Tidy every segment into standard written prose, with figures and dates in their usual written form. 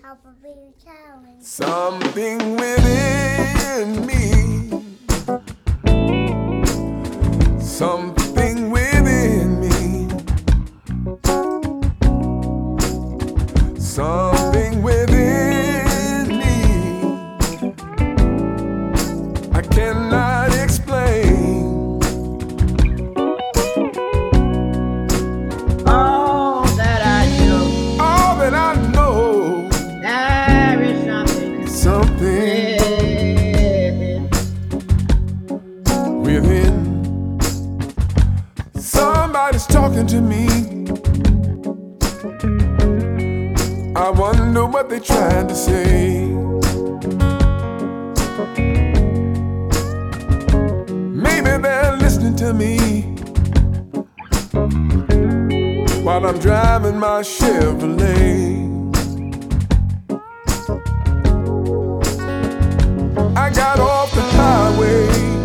Something within me, something within me, something within me, I cannot explain. All that I know, there is something within. Somebody's talking to me. I wonder what they're trying to say. Maybe they're listening to me while I'm driving my Chevrolet. I got off the highway,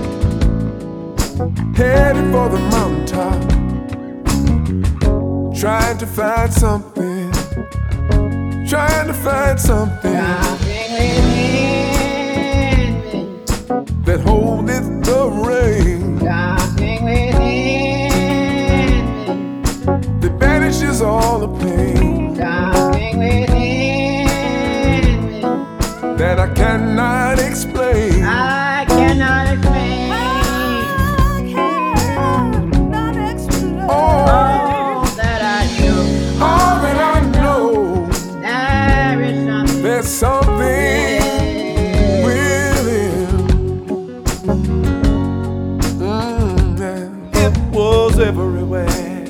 headed for the mountaintop, trying to find something, trying to find something that holdeth the rain, that banishes all the pain, that I cannot explain. I cannot explain. All that I know, there is something. There's something within. It was everywhere,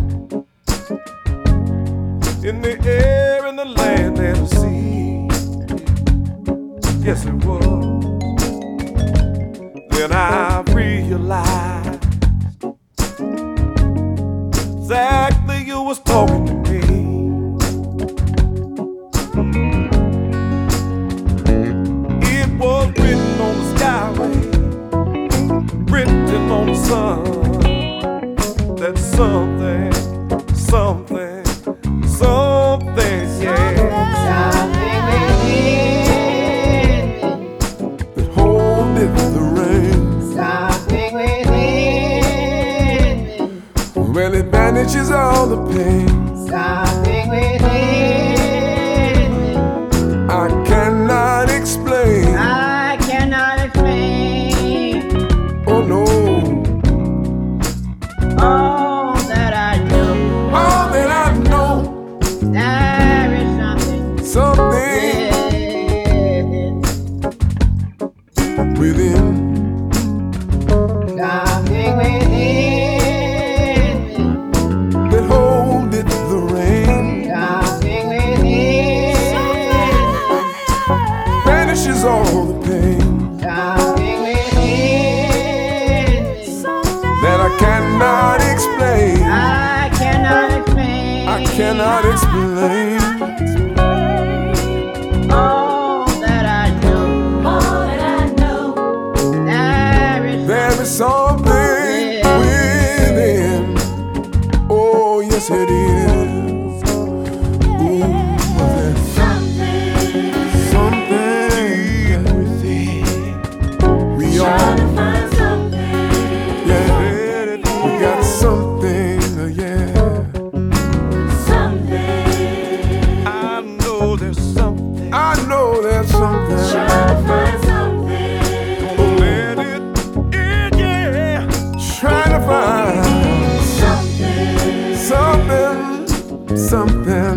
in the air, in the land, and the sea. Yes, it was. Then I realized exactly you was talking to me. It was written on the skyway, written on the sun, that something, something, something, yeah, that holdeth the rain, well, it banishes all the pain. I cannot explain. I cannot explain. Oh no. All that I know, All that I know, there is something something within. Something within, That holdeth the rain, something within, banishes all the pain, something within, that I cannot explain. I cannot explain. I cannot explain. All that I know, there is There is something within. Oh, yes, it is. Ooh, there's something within. We all, yeah, we got something, yeah. I know there's something. I know there's something. Let it in, yeah. Trying to find something, something.